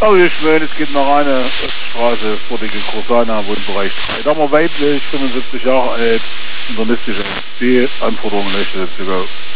Also ich meine, es gibt noch eine Straße vor der Großana, Wohnbereich 3. Da haben wir weiblich, 75 Jahre alt, internistische die Anforderungen möchte sogar